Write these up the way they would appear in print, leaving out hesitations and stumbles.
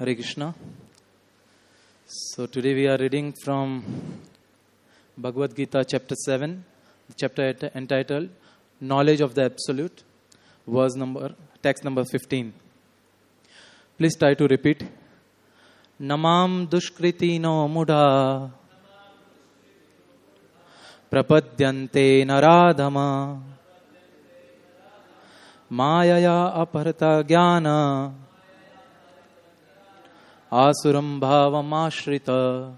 Hare Krishna. So today we are reading from Bhagavad Gita chapter 7, chapter entitled Knowledge of the Absolute, text number 15. Please try to repeat. Namam dushkriti no mudha prapadyante naradhama mayaya aparta jnana asuram bhavam ashrita.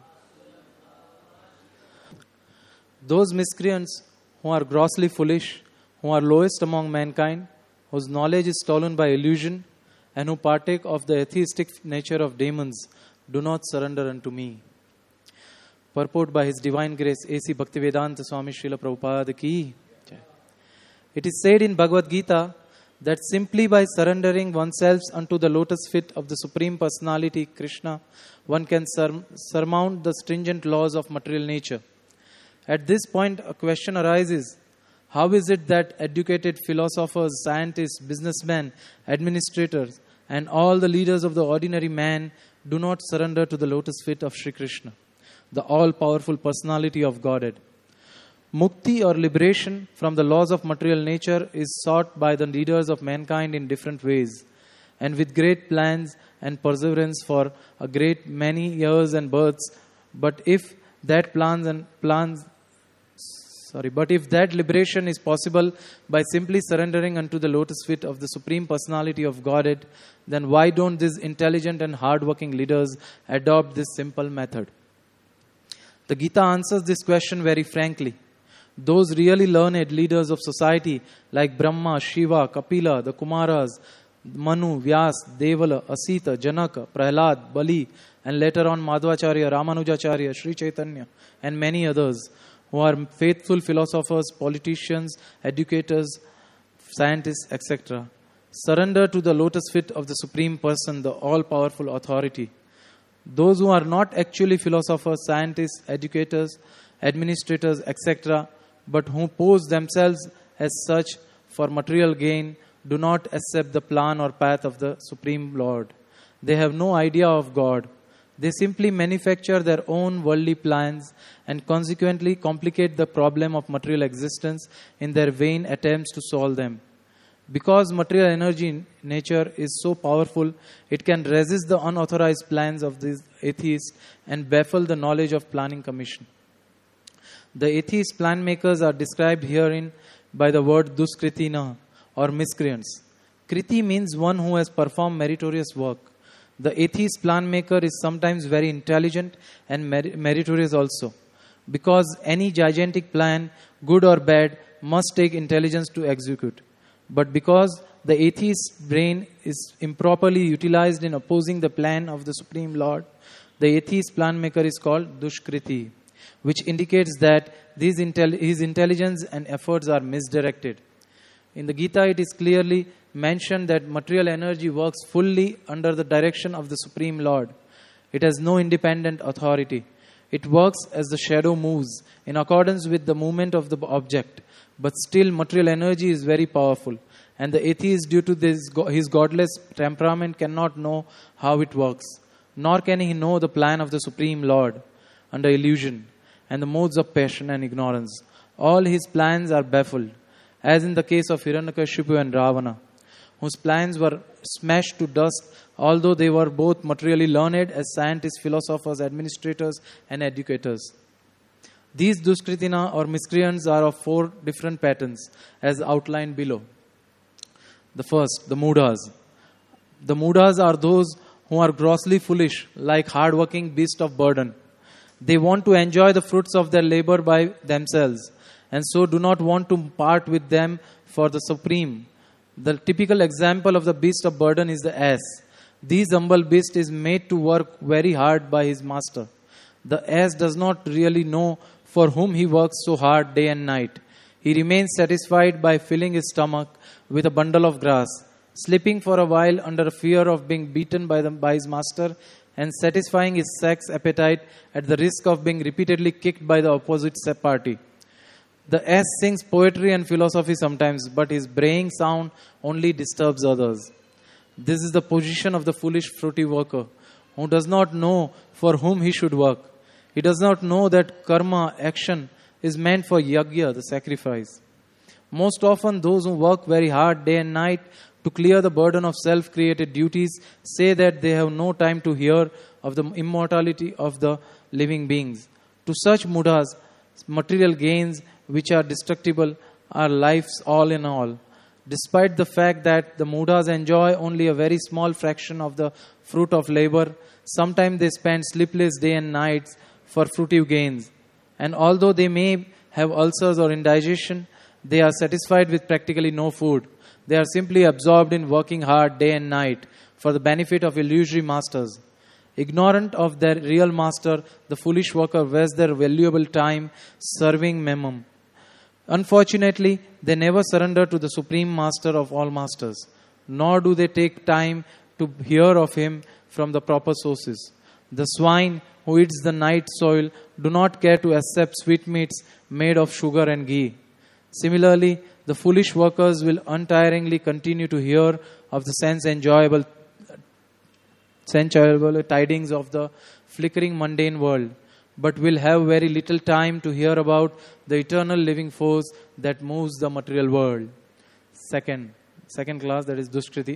Those miscreants who are grossly foolish, who are lowest among mankind, whose knowledge is stolen by illusion, and who partake of the atheistic nature of demons, do not surrender unto me. Purport by His Divine Grace A.C. Bhaktivedanta Swami Srila Prabhupada ki. It is said in Bhagavad Gita that simply by surrendering oneself unto the lotus feet of the Supreme Personality, Krishna, one can surmount the stringent laws of material nature. At this point, a question arises. How is it that educated philosophers, scientists, businessmen, administrators, and all the leaders of the ordinary man do not surrender to the lotus feet of Sri Krishna, the all-powerful personality of Godhead? Mukti or liberation from the laws of material nature is sought by the leaders of mankind in different ways and with great plans and perseverance for a great many years and births. But if that liberation is possible by simply surrendering unto the lotus feet of the Supreme Personality of Godhead, then why don't these intelligent and hard-working leaders adopt this simple method? The Gita answers this question very frankly. Those really learned leaders of society like Brahma, Shiva, Kapila, the Kumaras, Manu, Vyas, Devala, Asita, Janaka, Prahlad, Bali, and later on Madhvacharya, Ramanujacharya, Sri Chaitanya, and many others, who are faithful philosophers, politicians, educators, scientists, etc., surrender to the lotus feet of the Supreme Person, the all-powerful authority. Those who are not actually philosophers, scientists, educators, administrators, etc., but who pose themselves as such for material gain, do not accept the plan or path of the Supreme Lord. They have no idea of God. They simply manufacture their own worldly plans and consequently complicate the problem of material existence in their vain attempts to solve them. Because material energy in nature is so powerful, it can resist the unauthorized plans of these atheists and baffle the knowledge of planning commission. The atheist plan makers are described herein by the word duskritina or miscreants. Kriti means one who has performed meritorious work. The atheist plan maker is sometimes very intelligent and meritorious also. Because any gigantic plan, good or bad, must take intelligence to execute. But because the atheist's brain is improperly utilized in opposing the plan of the Supreme Lord, the atheist plan maker is called dushkriti, which indicates that his intelligence and efforts are misdirected. In the Gita, it is clearly mentioned that material energy works fully under the direction of the Supreme Lord. It has no independent authority. It works as the shadow moves in accordance with the movement of the object. But still, material energy is very powerful, and the atheist, due to his godless temperament, cannot know how it works, nor can he know the plan of the Supreme Lord under illusion and the modes of passion and ignorance. All his plans are baffled, as in the case of Hiranyakashipu and Ravana, whose plans were smashed to dust, although they were both materially learned as scientists, philosophers, administrators, and educators. These duskritina or miscreants are of 4 different patterns, as outlined below. The first, the mudas. The mudas are those who are grossly foolish, like hard-working beasts of burden. They want to enjoy the fruits of their labor by themselves, and so do not want to part with them for the Supreme. The typical example of the beast of burden is the ass. This humble beast is made to work very hard by his master. The ass does not really know for whom he works so hard day and night. He remains satisfied by filling his stomach with a bundle of grass, sleeping for a while under fear of being beaten by his master, and satisfying his sex appetite at the risk of being repeatedly kicked by the opposite party. The ass sings poetry and philosophy sometimes, but his braying sound only disturbs others. This is the position of the foolish fruity worker, who does not know for whom he should work. He does not know that karma, action, is meant for yajna, the sacrifice. Most often, those who work very hard day and night to clear the burden of self-created duties say that they have no time to hear of the immortality of the living beings. To such mudas, material gains which are destructible are life's all in all. Despite the fact that the mudas enjoy only a very small fraction of the fruit of labor, sometimes they spend sleepless day and nights for fruitive gains. And although they may have ulcers or indigestion, they are satisfied with practically no food. They are simply absorbed in working hard day and night for the benefit of illusory masters. Ignorant of their real master, the foolish worker wastes their valuable time serving Mammon. Unfortunately, they never surrender to the supreme master of all masters, nor do they take time to hear of him from the proper sources. The swine who eats the night soil do not care to accept sweetmeats made of sugar and ghee. Similarly, the foolish workers will untiringly continue to hear of the sense-enjoyable tidings of the flickering mundane world, but will have very little time to hear about the eternal living force that moves the material world. Second class, that is Dushkriti.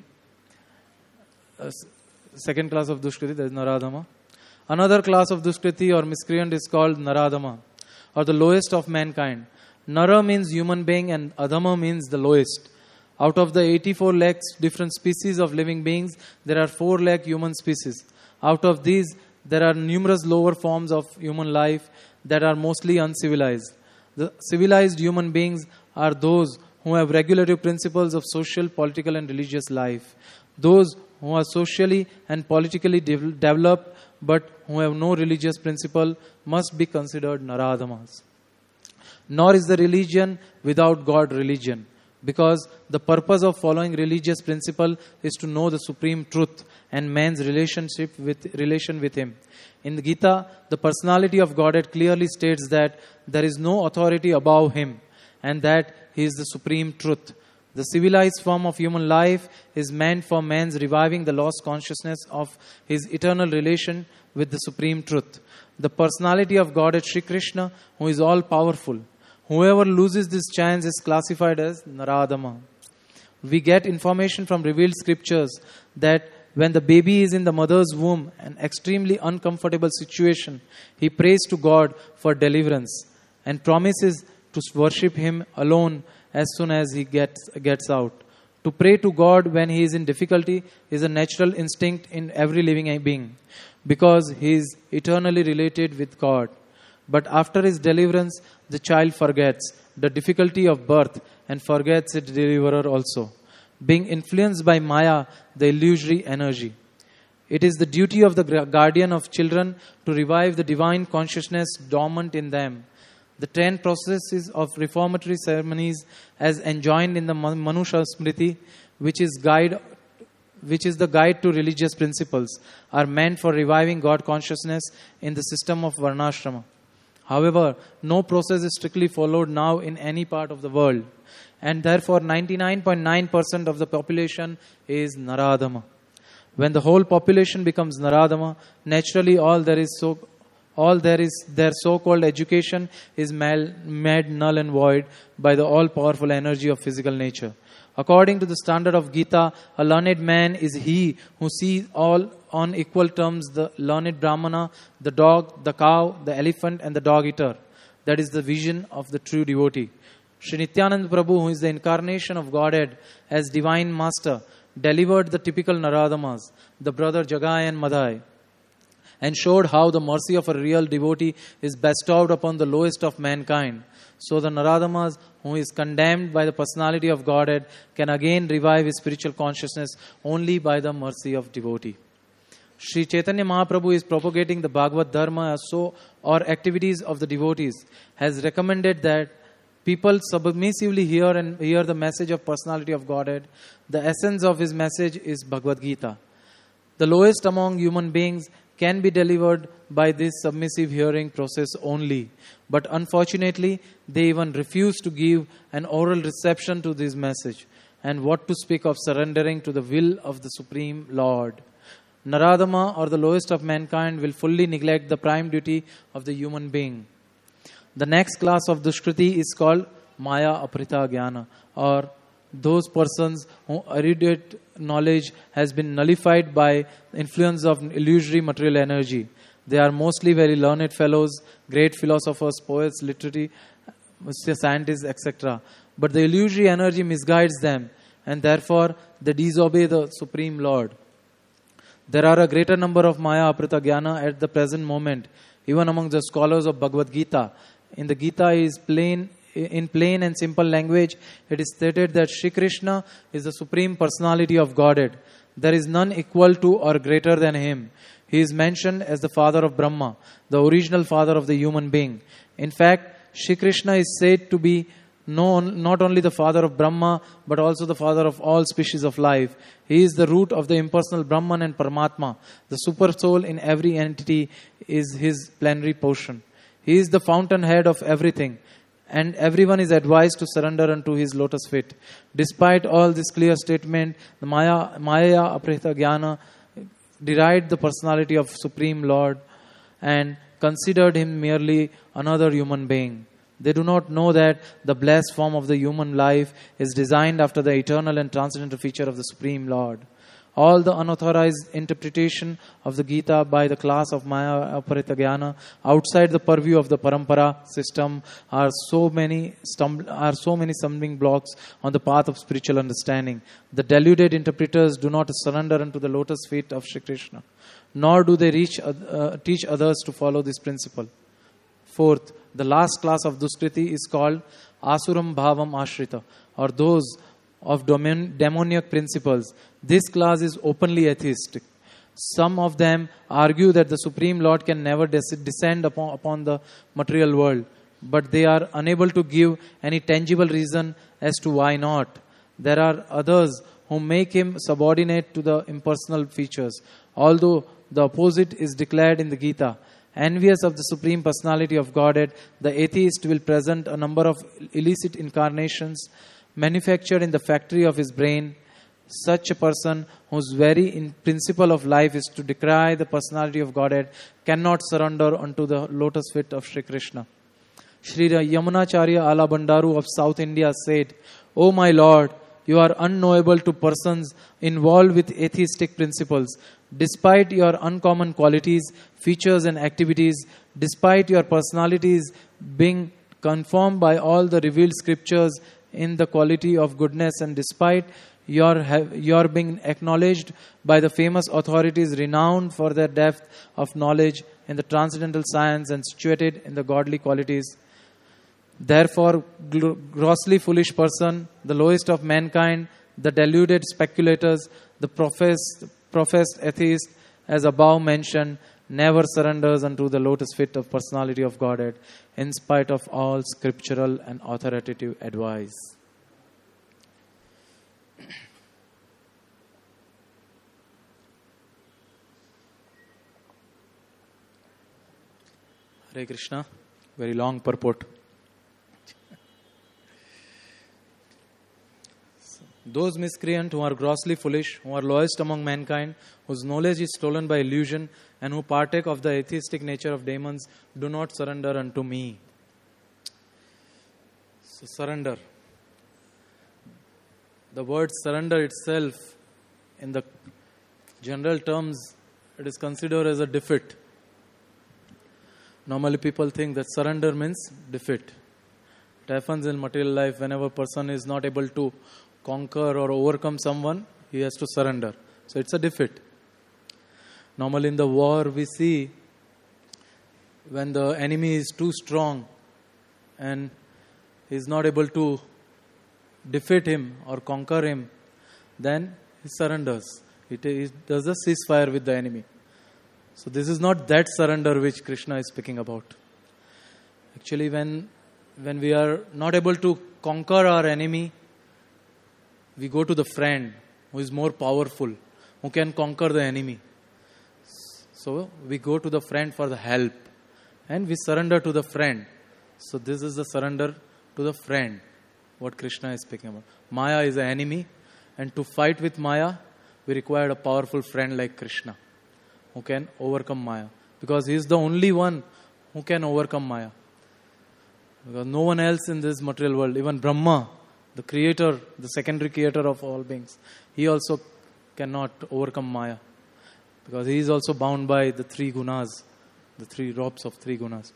Second class of Dushkriti, that is Naradama. Another class of Dushkriti or miscreant is called Naradama, or the lowest of mankind. Nara means human being and Adama means the lowest. Out of the 84 lakh different species of living beings, there are 4 lakh human species. Out of these, there are numerous lower forms of human life that are mostly uncivilized. The civilized human beings are those who have regulative principles of social, political and religious life. Those who are socially and politically developed but who have no religious principle must be considered Naradamas. Nor is the religion without God religion, because the purpose of following religious principle is to know the supreme truth and man's relation with him. In the Gita, the personality of Godhead clearly states that there is no authority above him and that he is the supreme truth. The civilized form of human life is meant for man's reviving the lost consciousness of his eternal relation with the supreme truth. The personality of Godhead Sri Krishna, who is all powerful. Whoever loses this chance is classified as Naradama. We get information from revealed scriptures that when the baby is in the mother's womb, an extremely uncomfortable situation, he prays to God for deliverance and promises to worship him alone as soon as he gets out. To pray to God when he is in difficulty is a natural instinct in every living being, because he is eternally related with God. But after his deliverance, the child forgets the difficulty of birth and forgets its deliverer also, being influenced by Maya, the illusory energy. It is the duty of the guardian of children to revive the divine consciousness dormant in them. The 10 processes of reformatory ceremonies as enjoined in the Manusha Smriti, which is the guide to religious principles, are meant for reviving God consciousness in the system of Varnashrama. However, no process is strictly followed now in any part of the world, and therefore 99.9% of the population is Naradama. When the whole population becomes Naradama, naturally their so-called education is made null and void by the all-powerful energy of physical nature. According to the standard of Gita, a learned man is he who sees all on equal terms the learned Brahmana, the dog, the cow, the elephant and the dog-eater. That is the vision of the true devotee. Sri Nityananda Prabhu, who is the incarnation of Godhead as Divine Master, delivered the typical Naradamas, the brother Jagai and Madhai, and showed how the mercy of a real devotee is bestowed upon the lowest of mankind. So the Naradamas, who is condemned by the personality of Godhead, can again revive his spiritual consciousness only by the mercy of devotee. Sri Chaitanya Mahaprabhu is propagating the Bhagavad Dharma or activities of the devotees, has recommended that people submissively hear the message of personality of Godhead. The essence of his message is Bhagavad Gita. The lowest among human beings can be delivered by this submissive hearing process only. But unfortunately, they even refuse to give an oral reception to this message. And what to speak of surrendering to the will of the Supreme Lord. Naradama, or the lowest of mankind, will fully neglect the prime duty of the human being. The next class of Dushkriti is called Maya Aprita Jnana, or those persons whose erudite knowledge has been nullified by the influence of illusory material energy. They are mostly very learned fellows, great philosophers, poets, literary scientists, etc. But the illusory energy misguides them, and therefore they disobey the Supreme Lord. There are a greater number of Maya Aprita Jnana at the present moment, even among the scholars of Bhagavad Gita. In the Gita in plain and simple language, it is stated that Shri Krishna is the Supreme Personality of Godhead. There is none equal to or greater than Him. He is mentioned as the father of Brahma, the original father of the human being. In fact, Shri Krishna is said to be not only the father of Brahma, but also the father of all species of life. He is the root of the impersonal Brahman and Paramatma. The super soul in every entity is His plenary portion. He is the fountainhead of everything, and everyone is advised to surrender unto His lotus feet. Despite all this clear statement, the Maya Aprita Jnana derided the personality of Supreme Lord and considered Him merely another human being. They do not know that the blessed form of the human life is designed after the eternal and transcendental feature of the Supreme Lord. All the unauthorized interpretation of the Gita by the class of Maya Aprita Jnana outside the purview of the Parampara system are so many stumbling blocks on the path of spiritual understanding. The deluded interpreters do not surrender unto the lotus feet of Shri Krishna, nor do they teach others to follow this principle. Fourth, the last class of Duskriti is called Asuram Bhavam Ashrita, or those of demoniac principles. This class is openly atheistic. Some of them argue that the Supreme Lord can never descend upon the material world, but they are unable to give any tangible reason as to why not. There are others who make Him subordinate to the impersonal features, although the opposite is declared in the Gita. Envious of the Supreme Personality of Godhead, the atheist will present a number of illicit incarnations manufactured in the factory of his brain. Such a person, whose very principle of life is to decry the personality of Godhead, cannot surrender unto the lotus feet of Shri Krishna. Sri Yamunacharya Alabandaru of South India said, "O my Lord, you are unknowable to persons involved with atheistic principles. Despite your uncommon qualities, features and activities, despite your personalities being conformed by all the revealed scriptures in the quality of goodness, and despite your being acknowledged by the famous authorities renowned for their depth of knowledge in the transcendental science and situated in the godly qualities. Therefore, grossly foolish person, the lowest of mankind, the deluded speculators, the professed atheist, as above mentioned, never surrenders unto the lotus feet of personality of Godhead, in spite of all scriptural and authoritative advice." Hare Krishna. Very long purport. Those miscreants who are grossly foolish, who are lowest among mankind, whose knowledge is stolen by illusion, and who partake of the atheistic nature of demons, do not surrender unto me. So surrender. The word surrender itself, in the general terms, it is considered as a defeat. Normally people think that surrender means defeat. It happens in material life whenever a person is not able to conquer or overcome someone, he has to surrender. So it's a defeat. Normally in the war we see when the enemy is too strong and he is not able to defeat him or conquer him, then he surrenders. He does a ceasefire with the enemy. So this is not that surrender which Krishna is speaking about. Actually, when we are not able to conquer our enemy, we go to the friend who is more powerful, who can conquer the enemy. So we go to the friend for the help and we surrender to the friend. So this is the surrender to the friend, what Krishna is speaking about. Maya is an enemy, and to fight with Maya, we require a powerful friend like Krishna. who can overcome Maya. Because he is the only one who can overcome Maya. Because no one else in this material world, even Brahma, the creator, the secondary creator of all beings, he also cannot overcome Maya. Because he is also bound by the three gunas, the three ropes of three gunas.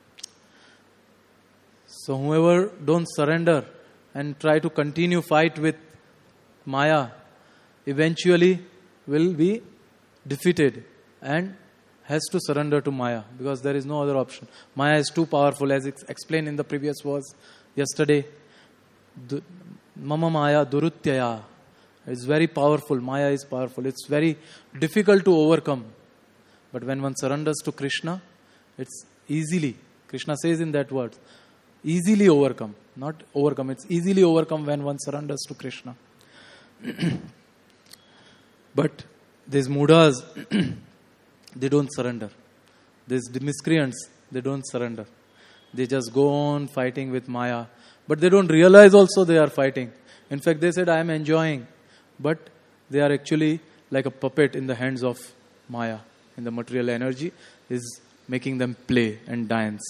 So whoever don't surrender and try to continue fight with Maya, eventually will be defeated and has to surrender to Maya, because there is no other option. Maya is too powerful, as explained in the previous verse yesterday. Mama Maya Durutyaya. It's very powerful. Maya is powerful. It's very difficult to overcome. But when one surrenders to Krishna, it's easily, Krishna says in that word, easily overcome. Not overcome, it's easily overcome when one surrenders to Krishna. But these Mudas, they don't surrender. These miscreants, they don't surrender. They just go on fighting with Maya. But they don't realize also they are fighting. In fact, they said, I am enjoying. But they are actually like a puppet in the hands of Maya. And the material energy is making them play and dance.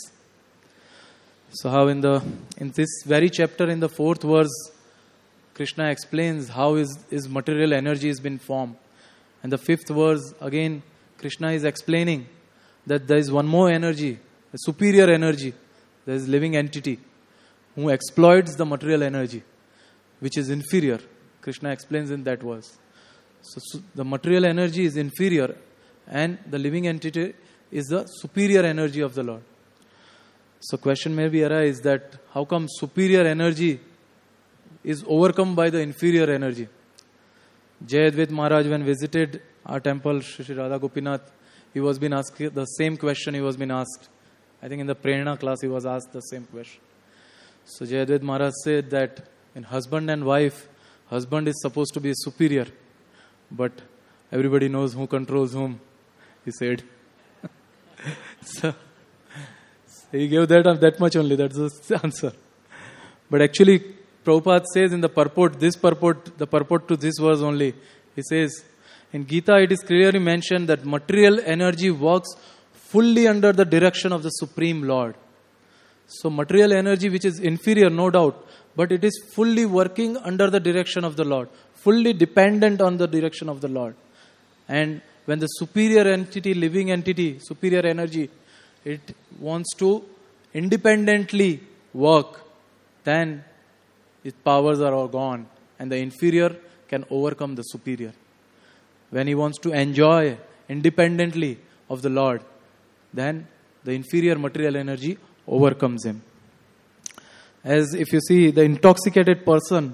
So how in this very chapter, in the 4th verse, Krishna explains how his material energy has been formed. And the 5th verse, again, Krishna is explaining that there is one more energy, a superior energy. There is living entity who exploits the material energy, which is inferior. Krishna explains in that verse. So the material energy is inferior and the living entity is the superior energy of the Lord. So question may be arise that how come superior energy is overcome by the inferior energy? Jayadvaita Maharaj, when visited our temple, Shri Radha Gopinath, he was being asked the same question he was being asked. I think in the Prerna class he was asked the same question. So Jayadvaita Maharaj said that in husband and wife, husband is supposed to be superior, but everybody knows who controls whom, he said. So he gave that much only, that's the answer. But actually, Prabhupada says in the purport to this verse only, he says, in Gita it is clearly mentioned that material energy works fully under the direction of the Supreme Lord. So material energy, which is inferior, no doubt, but it is fully working under the direction of the Lord, fully dependent on the direction of the Lord. And when the superior entity, living entity, superior energy, it wants to independently work, then its powers are all gone and the inferior can overcome the superior. When he wants to enjoy independently of the Lord, then the inferior material energy overcomes him. As if you see the intoxicated person,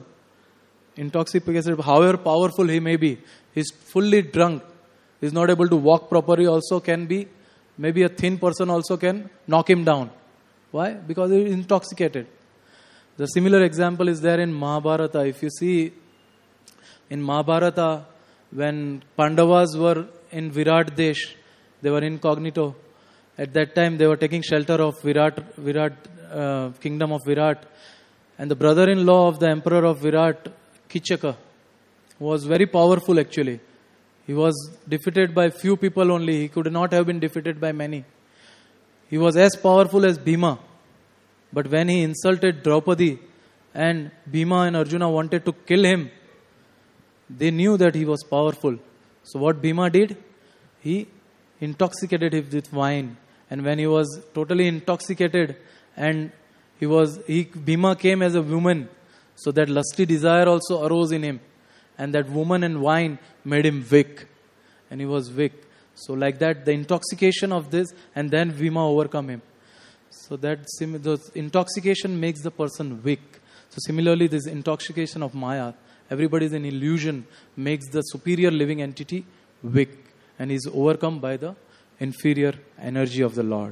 however powerful he may be, he's fully drunk, he's not able to walk properly, also can be, maybe a thin person also can knock him down. Why? Because he is intoxicated. The similar example is there in Mahabharata. If you see in Mahabharata, when Pandavas were in Virat Desh, they were incognito. At that time, they were taking shelter of Virat kingdom of Virat. And the brother-in-law of the emperor of Virat, Kichaka, was very powerful actually. He was defeated by few people only. He could not have been defeated by many. He was as powerful as Bhima. But when he insulted Draupadi and Bhima and Arjuna wanted to kill him, they knew that he was powerful. So what Bhima did? He intoxicated him with wine. And when he was totally intoxicated and Bhima came as a woman, so that lusty desire also arose in him. And that woman and wine made him weak. And he was weak. So like that, the intoxication of this, and then Bhima overcome him. So that the intoxication makes the person weak. So similarly, this intoxication of Maya, everybody is in illusion, makes the superior living entity weak. And is overcome by the inferior energy of the Lord.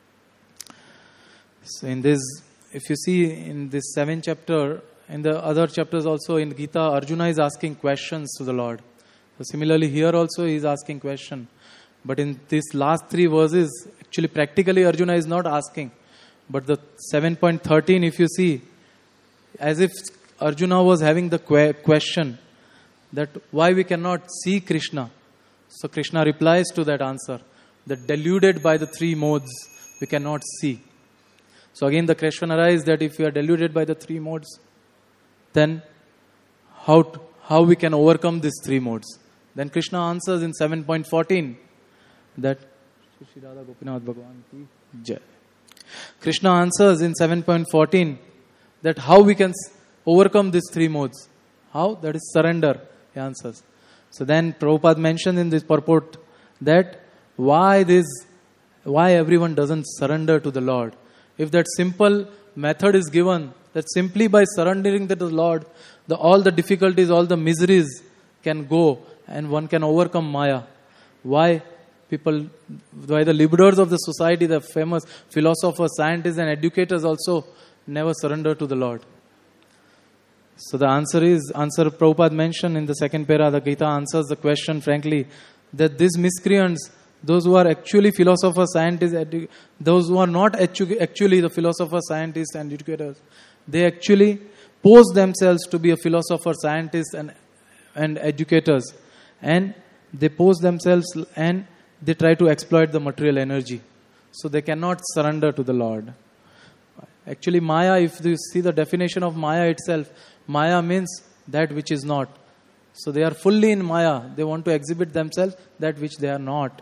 So in this, if you see in this 7th chapter, in the other chapters also in Gita, Arjuna is asking questions to the Lord. So similarly here also he is asking question. But in these last 3 verses, actually practically Arjuna is not asking. But the 7.13, if you see, as if Arjuna was having the question that why we cannot see Krishna. So Krishna replies to that answer, that deluded by the three modes, we cannot see. So again the question arises that if we are deluded by the three modes, then how we can overcome these three modes? Then Krishna answers in 7.14 that Krishna answers in 7.14 that how we can overcome these three modes. How? That is surrender, he answers. So then Prabhupada mentioned in this purport that why everyone doesn't surrender to the Lord. If that simple method is given, that simply by surrendering to the Lord, all the difficulties, all the miseries can go and one can overcome Maya. Why the liberators of the society, the famous philosophers, scientists and educators also never surrender to the Lord? So the answer Prabhupada mentioned in the second para, the Gita answers the question frankly, that these miscreants, those who are actually philosophers, scientists, those who are not actually the philosophers, scientists and educators, they actually pose themselves to be a philosopher, scientists and educators. And they pose themselves and they try to exploit the material energy. So they cannot surrender to the Lord. Actually, Maya, if you see the definition of Maya itself, Maya means that which is not. So they are fully in Maya. They want to exhibit themselves that which they are not.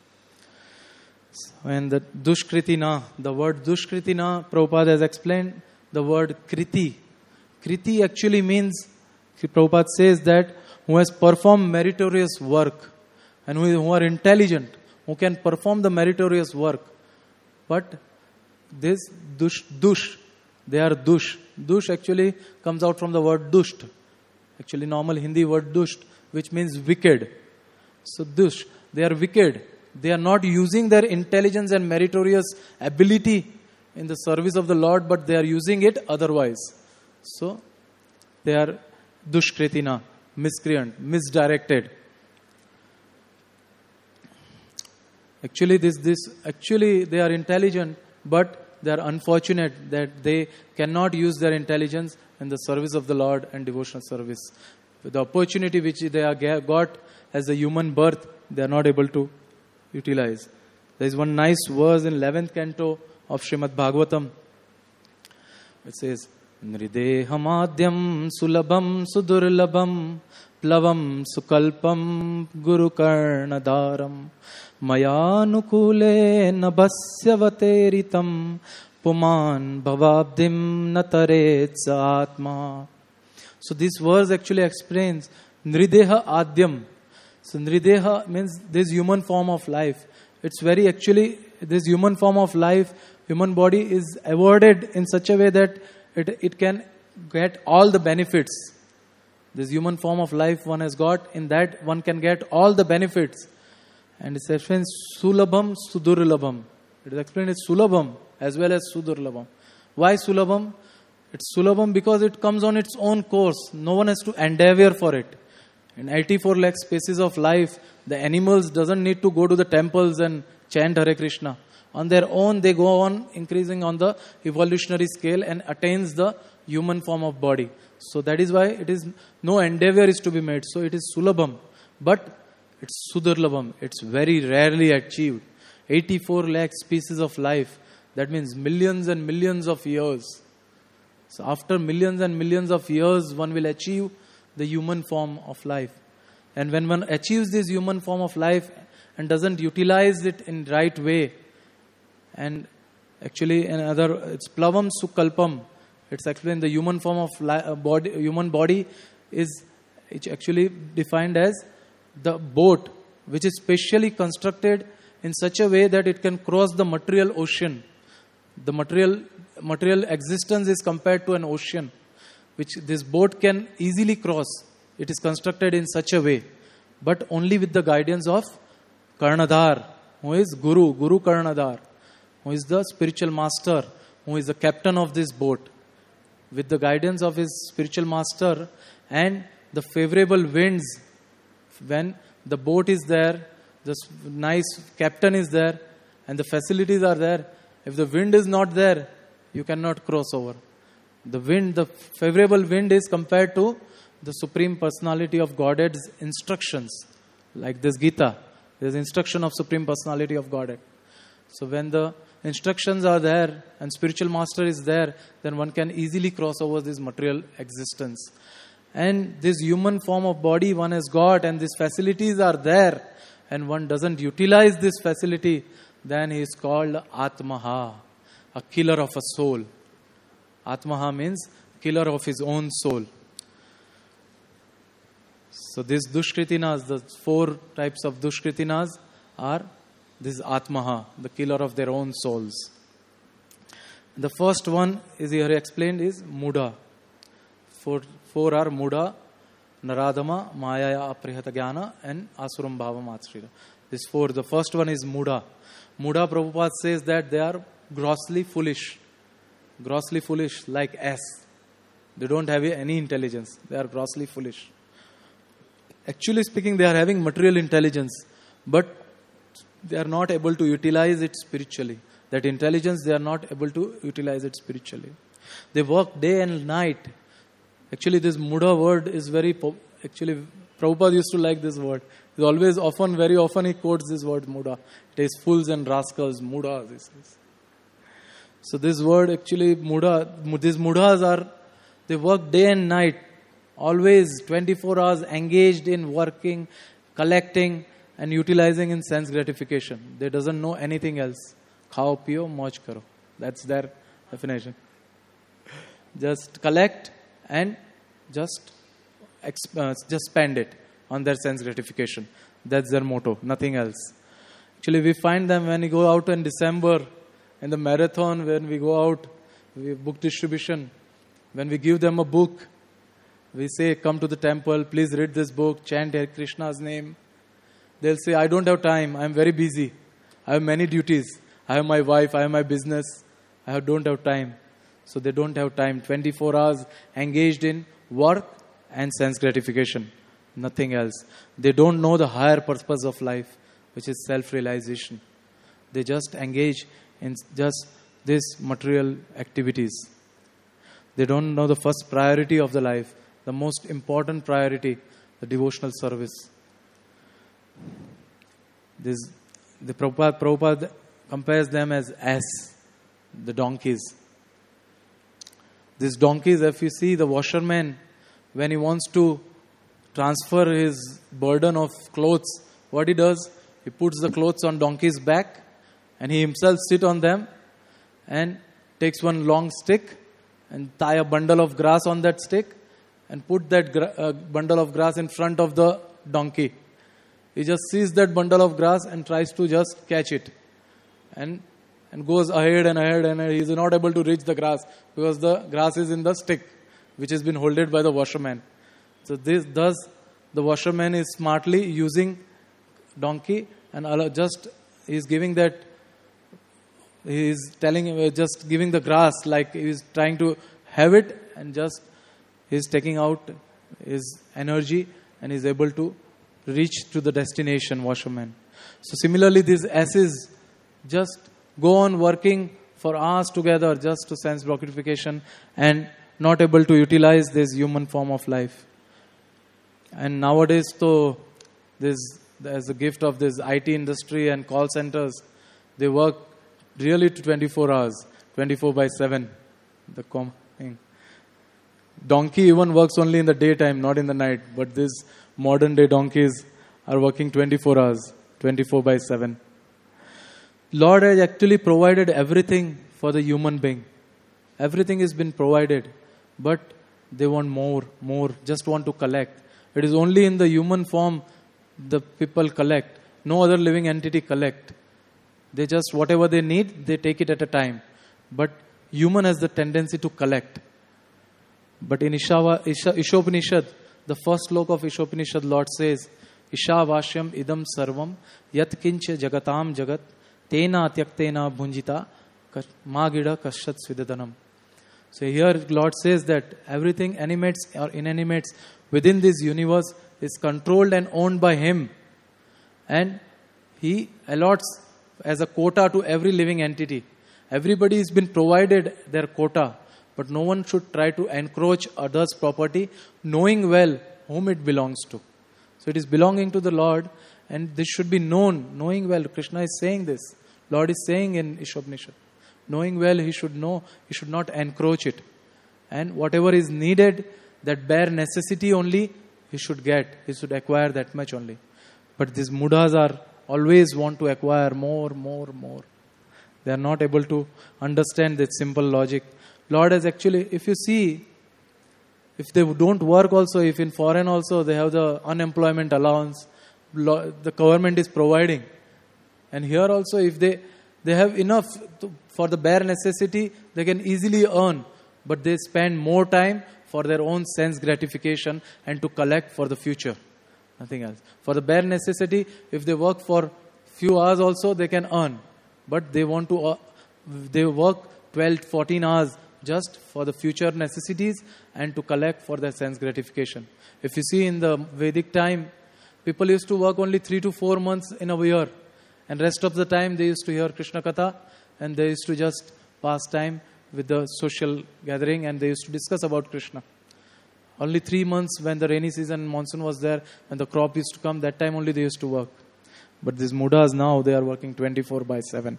And the Dushkritina, the word Dushkritina, Prabhupada has explained the word Kriti. Kriti actually means, Prabhupada says that who has performed meritorious work and who are intelligent, who can perform the meritorious work. But this dush, they are dush. Dush actually comes out from the word dusht. Actually normal Hindi word dusht, which means wicked. So dush, they are wicked. They are not using their intelligence and meritorious ability in the service of the Lord, but they are using it otherwise. So they are dushkritina, miscreant, misdirected. Actually, they are intelligent, but they are unfortunate that they cannot use their intelligence in the service of the Lord and devotional service. With the opportunity which they are got as a human birth, they are not able to utilize. There is one nice verse in 11th canto of Srimad Bhagavatam. It says, Nridehamadyam sulabham sudurlabham plavam sukalpam guru karnadaram mayanukule nabhasyavateritam puman bhavabdim nataretsa atma. So this verse actually explains Nrideha Adyam. So Nrideha means this human form of life. It's very actually, this human form of life, human body is awarded in such a way that it can get all the benefits. This human form of life one has got, in that one can get all the benefits. And it explains Sulabham Sudurlabham. It is explained as Sulabham as well as Sudurlabham. Why Sulabham? It's Sulabham because it comes on its own course. No one has to endeavor for it. In 84 lakh species of life, the animals doesn't need to go to the temples and chant Hare Krishna. On their own, they go on increasing on the evolutionary scale and attains the human form of body. So that is why it is no endeavor is to be made. So it is Sulabham. But it's Sudurlabham. It's very rarely achieved. 84 lakh species of life. That means millions and millions of years. So after millions and millions of years, one will achieve the human form of life. And when one achieves this human form of life and doesn't utilize it in right way, and actually it's plavam sukalpam. It's explained the human form of human body is actually defined as the boat which is specially constructed in such a way that it can cross the material ocean. The material existence is compared to an ocean, which this boat can easily cross. It is constructed in such a way, but only with the guidance of Karnadhar, who is Guru Karnadhar, who is the spiritual master, who is the captain of this boat. With the guidance of his spiritual master and the favorable winds, when the boat is there, the nice captain is there, and the facilities are there. If the wind is not there, you cannot cross over. The favorable wind is compared to the Supreme Personality of Godhead's instructions. Like this Gita, there's instruction of Supreme Personality of Godhead. So when the instructions are there and spiritual master is there, then one can easily cross over this material existence. And this human form of body one has got, and these facilities are there, and one doesn't utilize this facility, then he is called Atmaha, a killer of a soul. Atmaha means killer of his own soul. So these Dushkritinas, the 4 types of Dushkritinas are this Atmaha, the killer of their own souls. The first one is here explained is Muda. Four are Muda, Naradama, Maya Aprihata Jnana, and Asuram Bhava Matsrira. These 4. The first one is Muda. Muda, Prabhupada says that they are grossly foolish. Grossly foolish, like S. They don't have any intelligence. They are grossly foolish. Actually speaking, they are having material intelligence, but they are not able to utilize it spiritually. That intelligence, they are not able to utilize it spiritually. They work day and night. Actually, this Muda word is actually, Prabhupada used to like this word. He always, very often he quotes this word Muda. It is fools and rascals, Muda. So this word actually, Muda, these Mudas they work day and night. Always 24 hours engaged in working, collecting, and utilizing in sense gratification. They doesn't know anything else. Khao, piyo, mauj karo. That's their definition. Just collect and just spend it on their sense gratification. That's their motto, nothing else. Actually, we find them when we go out in December, in the marathon, when we go out, we book distribution. When we give them a book, we say, come to the temple, please read this book, chant Hare Krishna's name. They'll say, I don't have time, I'm very busy. I have many duties. I have my wife, I have my business. I don't have time. So they don't have time. 24 hours engaged in work and sense gratification. Nothing else. They don't know the higher purpose of life, which is self-realization. They just engage in just these material activities. They don't know the first priority of the life, the most important priority, the devotional service. The Prabhupada compares them as the donkeys. These donkeys, if you see the washerman, when he wants to transfer his burden of clothes, what he does, he puts the clothes on donkey's back and he himself sits on them and takes one long stick and tie a bundle of grass on that stick and put that bundle of grass in front of the donkey. He just sees that bundle of grass and tries to just catch it. And goes ahead and he is not able to reach the grass because the grass is in the stick which has been holded by the washerman. So thus the washerman is smartly using donkey and he is giving that, he is telling him, just giving the grass, like he is trying to have it and just he is taking out his energy and is able to reach to the destination, washerman. So similarly, these asses just go on working for hours together just to sense gratification and not able to utilize this human form of life. And nowadays, as a gift of this IT industry and call centers, they work really to 24 hours, 24/7. The donkey even works only in the daytime, not in the night. But these modern day donkeys are working 24 hours, 24/7. Lord has actually provided everything for the human being. Everything has been provided, but they want more, just want to collect. It is only in the human form the people collect. No other living entity collect. They just, whatever they need, they take it at a time. But human has the tendency to collect. But in Ishopanishad, the first sloka of Ishopanishad, Lord says, Ishavashyam idam sarvam yat kincha jagatam jagat tena tyaktena bhunjita magida kashat svidadanam. So here Lord says that everything animates or inanimates within this universe is controlled and owned by Him. And He allots as a quota to every living entity. Everybody has been provided their quota, but no one should try to encroach others' property, knowing well whom it belongs to. So it is belonging to the Lord, and this should be known, knowing well. Krishna is saying this. Lord is saying in Ishopanishad, knowing well, he should know, he should not encroach it. And whatever is needed, that bare necessity only, he should get. He should acquire that much only. But these mudas are always want to acquire more. They are not able to understand that simple logic. Lord has actually, if you see, if they don't work also, if in foreign also they have the unemployment allowance, the government is providing. And here also, if they have enough for the bare necessity, they can easily earn. But they spend more time for their own sense gratification and to collect for the future. Nothing else. For the bare necessity, if they work for few hours also, they can earn. But they want to, they work 12, 14 hours just for the future necessities and to collect for their sense gratification. If you see in the Vedic time, people used to work only 3 to 4 months in a year. And rest of the time they used to hear Krishna Katha and they used to just pass time with the social gathering and they used to discuss about Krishna. Only 3 months when the rainy season monsoon was there, when the crop used to come, that time only they used to work. But these mudas now, they are working 24/7.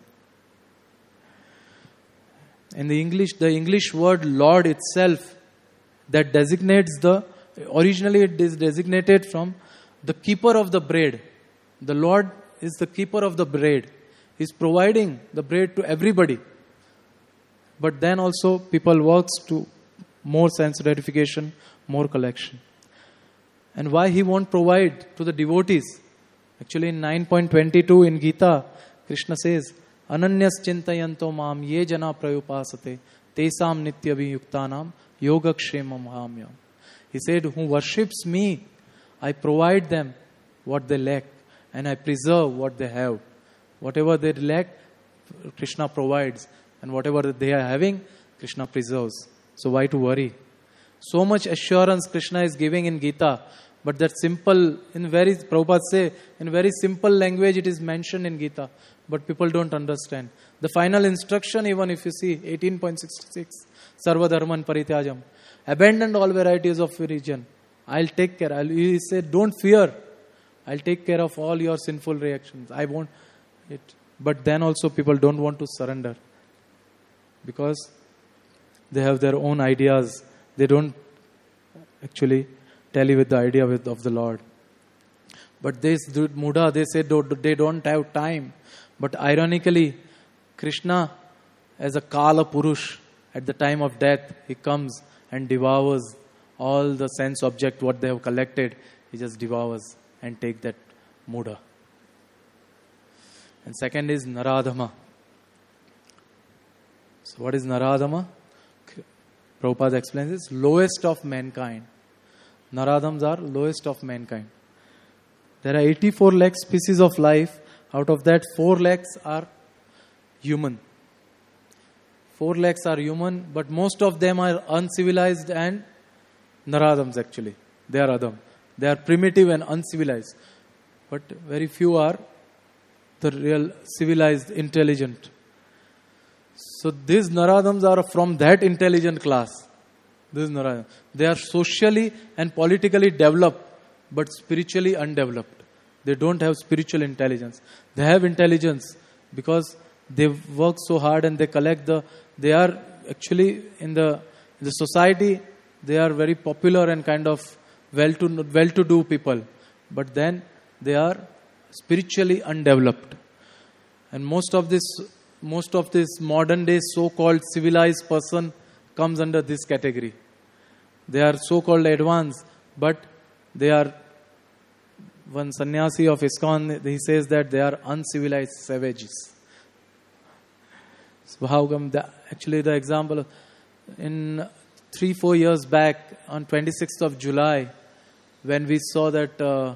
In the English word Lord itself, that designates originally it is designated from the keeper of the bread. The Lord is the keeper of the bread. He is providing the bread to everybody. But then also people works to more sense gratification, more collection. And why he won't provide to the devotees? Actually in 9.22 in Gita, Krishna says, Ananyas chintayanto mam ye jana prayupasate tesam nitya viyuktanam yogakshemam hamyam. He said, who worships me, I provide them what they lack and I preserve what they have. Whatever they lack, Krishna provides. And whatever they are having, Krishna preserves. So why to worry? So much assurance Krishna is giving in Gita. But that simple, Prabhupada say, in very simple language it is mentioned in Gita. But people don't understand. The final instruction, even if you see 18.66, Sarva Dharman Parityajam, abandon all varieties of religion. I'll take care. He said, don't fear. I'll take care of all your sinful reactions. I won't it. But then also people don't want to surrender. Because they have their own ideas. They don't actually tally with the idea of the Lord. But this Muda, they say they don't have time. But ironically, Krishna, as a Kala Purush, at the time of death, he comes and devours all the sense object, what they have collected. He just devours and take that Muda. And second is Naradhama. So what is Naradhama? Prabhupada explains this, lowest of mankind. Naradhams are lowest of mankind. There are 84 lakh species of life. Out of that, 4 lakhs are human. 4 lakhs are human, but most of them are uncivilized and Naradhams actually. They are Adam. They are primitive and uncivilized. But very few are the real civilized, intelligent. So these Naradhams are from that intelligent class. They are socially and politically developed, but spiritually undeveloped. They don't have spiritual intelligence. They have intelligence because they work so hard and they collect they are actually in the society, they are very popular and kind of well-to-do people. But then they are spiritually undeveloped. And most of this modern day so-called civilized person comes under this category. They are so-called advanced, but they are, one sannyasi of ISKCON, he says that they are uncivilized savages. So how come actually the example, in 3-4 years back, on 26th of July, when we saw that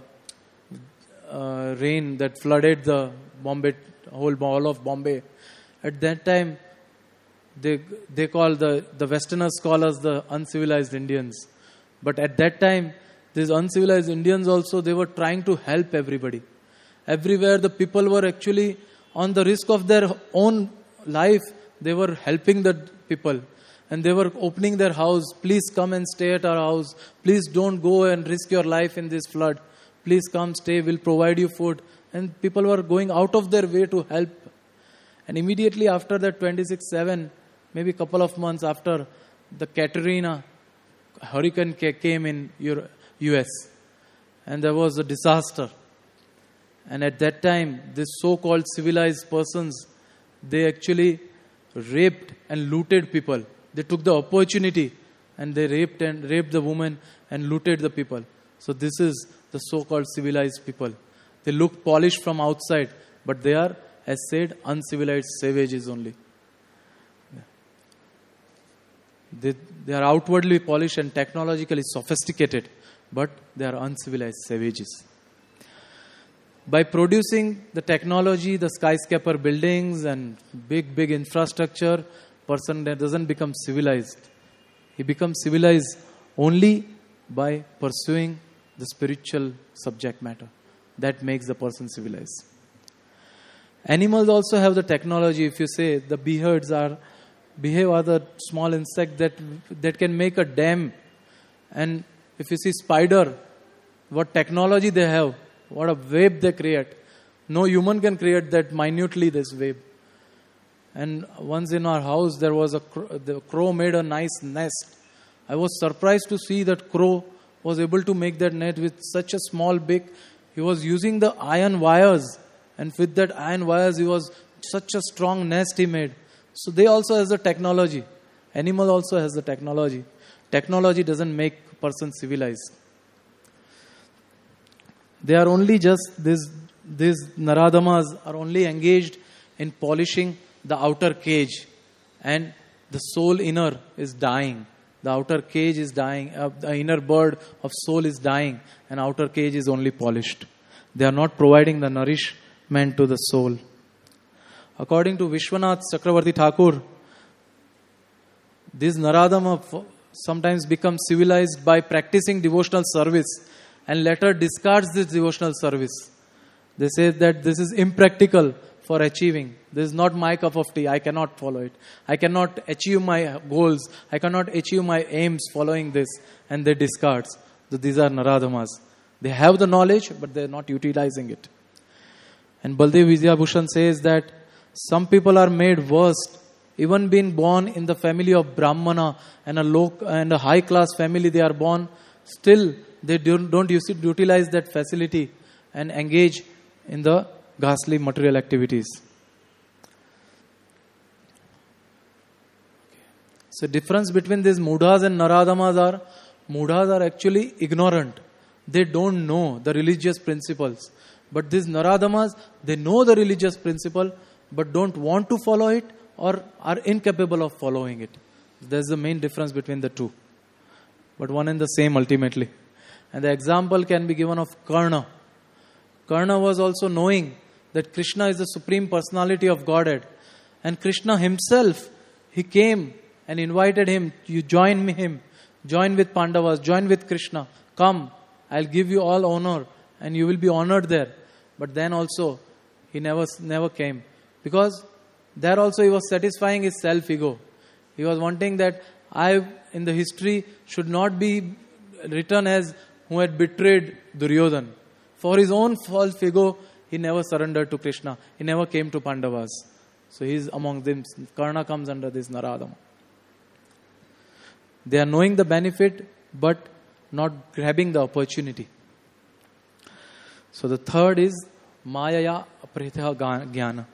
rain that flooded the Bombay, all of Bombay, at that time, they call the Westerners call us the uncivilized Indians. But at that time, these uncivilized Indians also, they were trying to help everybody. Everywhere the people were actually on the risk of their own life, they were helping the people. And they were opening their house. Please come and stay at our house. Please don't go and risk your life in this flood. please come, stay, we'll provide you food. And people were going out of their way to help. And immediately after that 26/7, maybe a couple of months after, the Katrina hurricane came in US. And there was a disaster. And at that time, these so-called civilized persons, they actually raped and looted people. They took the opportunity and they raped the women and looted the people. So this is the so-called civilized people. They look polished from outside, but they are, as said, uncivilized savages only. They are outwardly polished and technologically sophisticated, but they are uncivilized savages. By producing the technology, the skyscraper buildings and big infrastructure, person that doesn't become civilized. He becomes civilized only by pursuing the spiritual subject matter. That makes the person civilized. Animals also have the technology. If you say the beehives are the small insect that can make a dam. And if you see spider, what technology they have, what a web they create. No human can create that minutely, this web. And once in our house, there was the crow made a nice nest. I was surprised to see that crow was able to make that net with such a small beak. He was using the iron wires. And with that iron wires, he was such a strong nest he made. So they also has the technology. Animal also has the technology. Technology doesn't make a person civilized. They are only just, these Naradamas are only engaged in polishing the outer cage. And the soul inner is dying. The outer cage is dying. The inner bird of soul is dying. And outer cage is only polished. They are not providing the nourishment to the soul. According to Vishwanath Chakravarti Thakur, these Naradama sometimes become civilized by practicing devotional service and later discards this devotional service. They say that this is impractical for achieving. This is not my cup of tea. I cannot follow it. I cannot achieve my goals. I cannot achieve my aims following this. And they discard. So these are Naradamas. They have the knowledge, but they are not utilizing it. And Baldev Vijayabhushan says that some people are made worst. Even being born in the family of Brahmana and a high class family they are born, still they don't utilize that facility and engage in the ghastly material activities. So difference between these Mudhas and Naradamas Mudhas are actually ignorant. They don't know the religious principles. But these Naradamas, they know the religious principle, but don't want to follow it or are incapable of following it. There's the main difference between the two. But one and the same ultimately. And the example can be given of Karna. Karna was also knowing that Krishna is the Supreme Personality of Godhead. And Krishna himself, he came and invited him, you join him, join with Pandavas, join with Krishna. Come, I'll give you all honor and you will be honored there. But then also, he never came. Because there also he was satisfying his self-ego. He was wanting that I, in the history, should not be written as who had betrayed Duryodhan. For his own self-ego, he never surrendered to Krishna. He never came to Pandavas. So he is among them. Karna comes under this Naradama. They are knowing the benefit, but not grabbing the opportunity. So the third is Mayaya Apritha Jnana.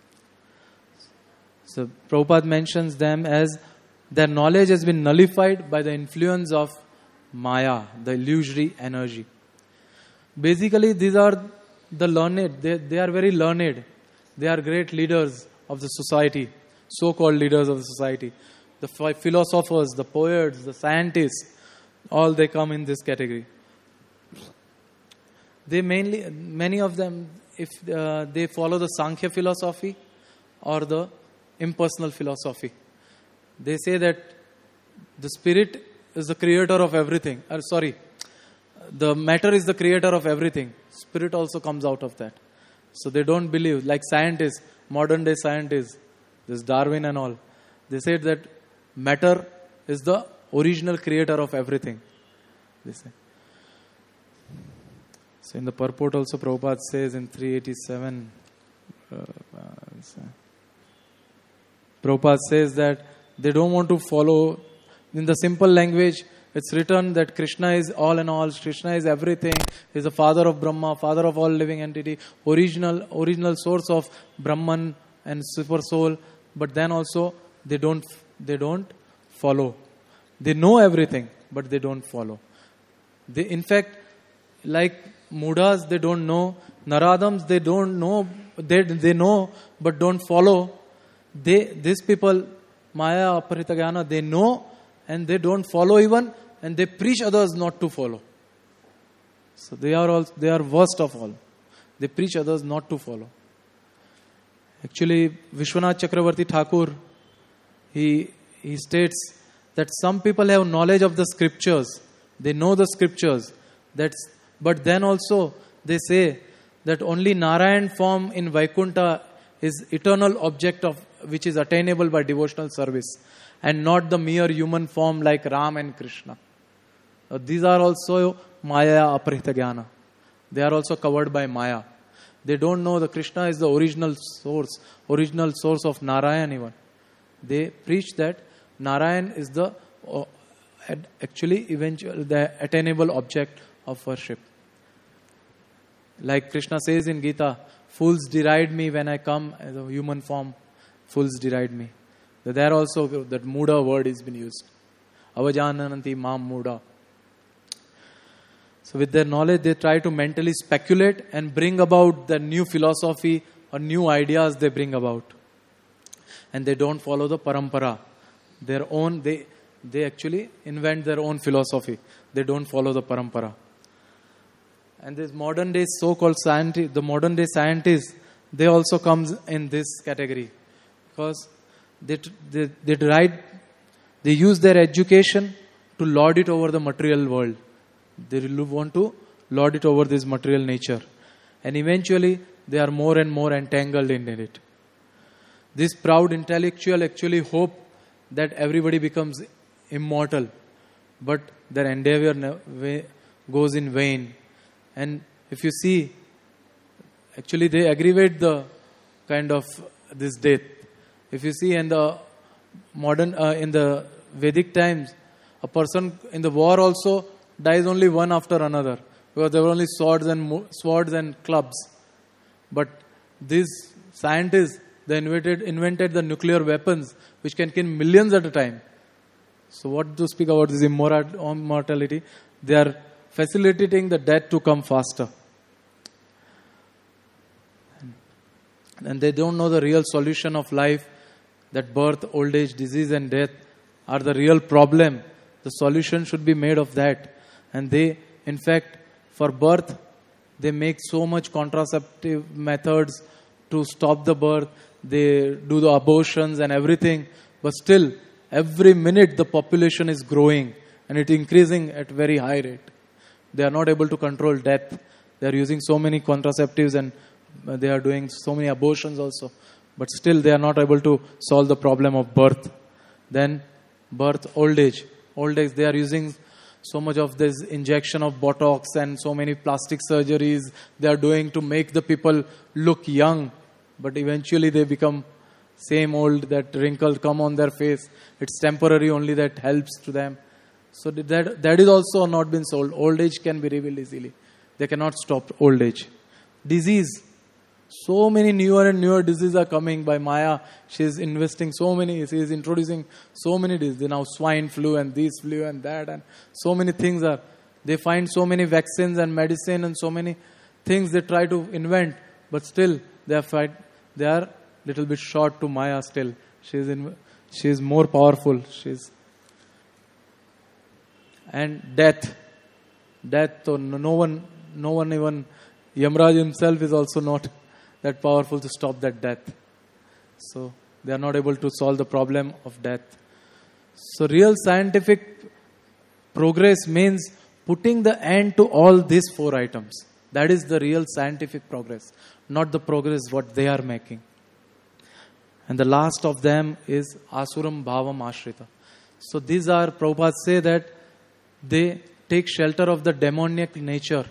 So Prabhupada mentions them as their knowledge has been nullified by the influence of Maya, the illusory energy. Basically, these are the learned. They are very learned. They are great leaders of the society, so-called leaders of the society. The philosophers, the poets, the scientists, all they come in this category. Many of them, if they follow the Sankhya philosophy or the impersonal philosophy, they say that the spirit is the creator of everything. The matter is the creator of everything. Spirit also comes out of that. So they don't believe, like scientists, modern day scientists, this Darwin and all, they said that matter is the original creator of everything. They say. So in the purport also Prabhupada says in 387, Prabhupada says that they don't want to follow. In the simple language, it's written that Krishna is all in all, Krishna is everything, he is the father of Brahma, father of all living entity, original source of Brahman and super soul. But then also they don't follow. They know everything, but they don't follow. They, in fact, like Mudas, they don't know. Naradams, they don't know. They know, but don't follow. These people, Maya, Aparita Jnana, they know and they don't follow even, and they preach others not to follow. So they are worst of all. They preach others not to follow. Actually, Vishwanath Chakravarti Thakur, he states that some people have knowledge of the scriptures. They know the scriptures. But then also they say that only Narayan form in Vaikuntha is eternal object of which is attainable by devotional service, and not the mere human form like Ram and Krishna. These are also Maya Aparita Jnana. They are also covered by Maya. They don't know that Krishna is the original source of Narayan even. They preach that Narayan is the the attainable object of worship. Like Krishna says in Gita, fools deride me when I come as a human form. Fools deride me. There also that Muda word has been used. Avajanananti mam Muda. So with their knowledge, they try to mentally speculate and bring about the new philosophy or new ideas they bring about. And they don't follow the parampara. They actually invent their own philosophy. They don't follow the parampara. And this modern day so-called scientists, the modern day scientists, they also comes in this category. Because they use their education to lord it over the material world. They want to lord it over this material nature. And eventually, they are more and more entangled in it. This proud intellectual actually hope that everybody becomes immortal. But their endeavor goes in vain. And if you see, actually they aggravate the kind of this death. If you see in the modern, in the Vedic times, a person in the war also dies only one after another, because there were only swords and clubs. But these scientists, they invented the nuclear weapons which can kill millions at a time. So what to speak about this immortality? They are facilitating the death to come faster. And they don't know the real solution of life, that birth, old age, disease and death are the real problem. The solution should be made of that. And they, in fact, for birth, they make so much contraceptive methods to stop the birth. They do the abortions and everything. But still, every minute the population is growing and it increasing at very high rate. They are not able to control death. They are using so many contraceptives and they are doing so many abortions also. But still they are not able to solve the problem of birth. Then birth, old age. Old age, they are using so much of this injection of Botox and so many plastic surgeries they are doing to make the people look young. But eventually they become same old, that wrinkles come on their face. It's temporary only, that helps to them. So that is also not been solved. Old age can be revealed easily. They cannot stop old age. Disease. So many newer and newer diseases are coming by Maya. She is investing so many. She is introducing so many diseases. Now swine flu and this flu and that, and so many things are. They find so many vaccines and medicine and so many things they try to invent, but still they are little bit short to Maya. Still, she is more powerful. And death. So no one even Yamraj himself is also not that powerful to stop that death. So they are not able to solve the problem of death. So real scientific progress means putting the end to all these 4 items. That is the real scientific progress, not the progress what they are making. And the last of them is Asuram Bhavam Ashrita. So these are, Prabhupada say that they take shelter of the demoniac nature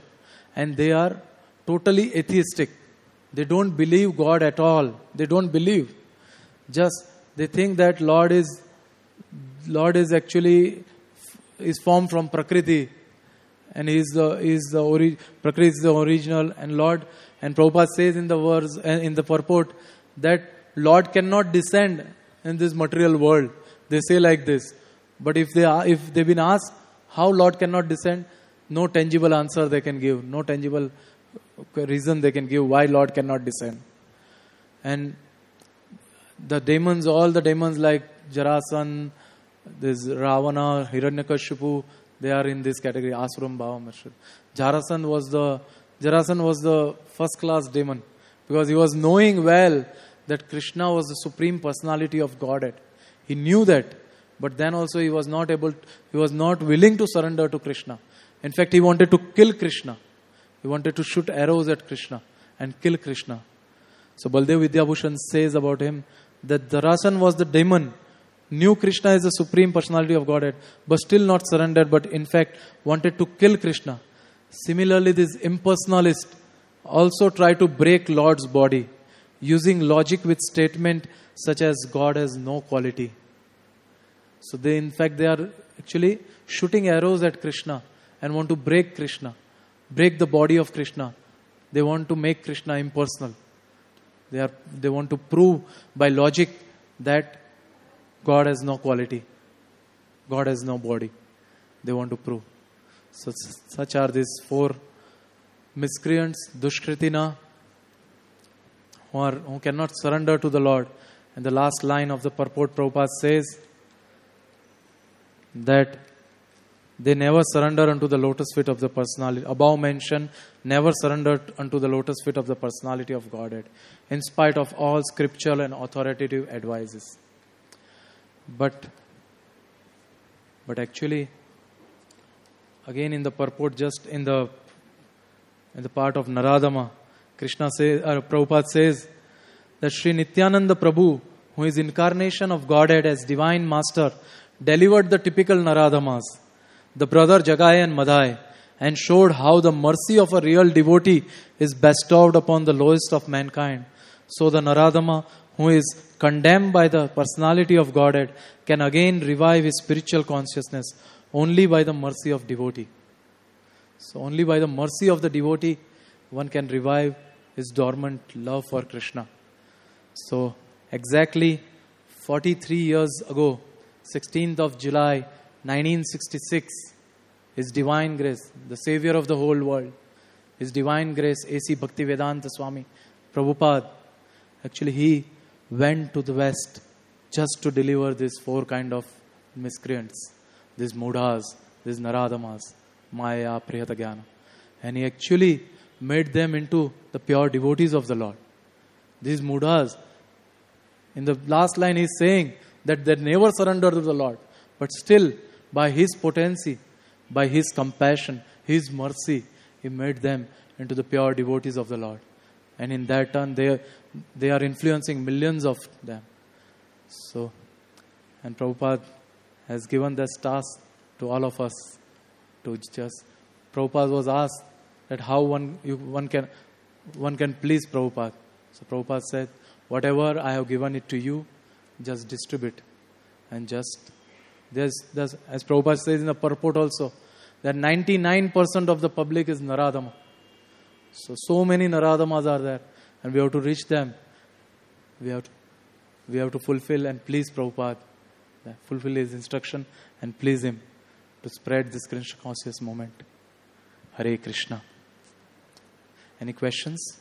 and they are totally atheistic. They don't believe God at all. They don't believe. Just they think that Lord is actually is formed from Prakriti, and Prakriti is the original, and Lord, and Prabhupada says in the verse in the purport that Lord cannot descend in this material world. They say like this, but if they've been asked how Lord cannot descend, no tangible answer they can give, no tangible reason they can give why Lord cannot descend. And the demons, all the demons like Jarasan, this Ravana, Hiranyakashipu, they are in this category, Asuram Bhava Marshad. Jarasan was the first class demon, because he was knowing well that Krishna was the Supreme Personality of Godhead. He knew that, but then also he was not willing to surrender to Krishna. In fact, he wanted to kill Krishna. He wanted to shoot arrows at Krishna and kill Krishna. So Baldev Vidyabhushan says about him that Jarasan was the demon, knew Krishna is the Supreme Personality of Godhead, but still not surrendered, but in fact wanted to kill Krishna. Similarly, this impersonalist also tried to break Lord's body, using logic with statement such as God has no quality. So they are actually shooting arrows at Krishna and want to break Krishna, break the body of Krishna. They want to make Krishna impersonal. They want to prove by logic that God has no quality, God has no body. They want to prove. So such are these four miscreants, Dushkritina, who cannot surrender to the Lord. And the last line of the purport, Prabhupada says that they never surrender unto the lotus feet of the personality. Above mentioned, never surrendered unto the lotus feet of the personality of Godhead, in spite of all scriptural and authoritative advices. But actually, again in the purport, just in the part of Naradama, Prabhupada says that Sri Nityananda Prabhu, who is incarnation of Godhead as Divine Master, delivered the typical Naradamas, the brother Jagai and Madhai, and showed how the mercy of a real devotee is bestowed upon the lowest of mankind. So the Naradama, who is condemned by the personality of Godhead, can again revive his spiritual consciousness only by the mercy of devotee. So only by the mercy of the devotee one can revive his dormant love for Krishna. So exactly 43 years ago, 16th of July 1966, His Divine Grace, the Savior of the whole world, His Divine Grace, A.C. Bhaktivedanta Swami Prabhupada, actually he went to the West just to deliver these four kind of miscreants, these mudhas, these naradamas, maya, priyata jnana. And he actually made them into the pure devotees of the Lord. These mudhas, in the last line he is saying that they never surrender to the Lord, but still by his potency, by his compassion, his mercy, he made them into the pure devotees of the Lord. And in that turn, they are influencing millions of them. So, and Prabhupada has given this task to all of us to just. Prabhupada was asked that how one can please Prabhupada. So Prabhupada said, whatever I have given it to you, just distribute. And just, there's as Prabhupada says in the purport also, that 99% of the public is Naradama. So many Naradamas are there, and we have to reach them. We have to fulfill and please Prabhupada, fulfill his instruction and please him to spread this Krishna conscious moment. Hare Krishna. Any questions?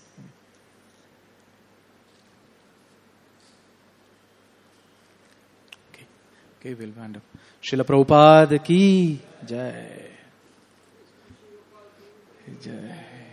Okay, we'll wind up. Srila Prabhupada ki jai. Jai.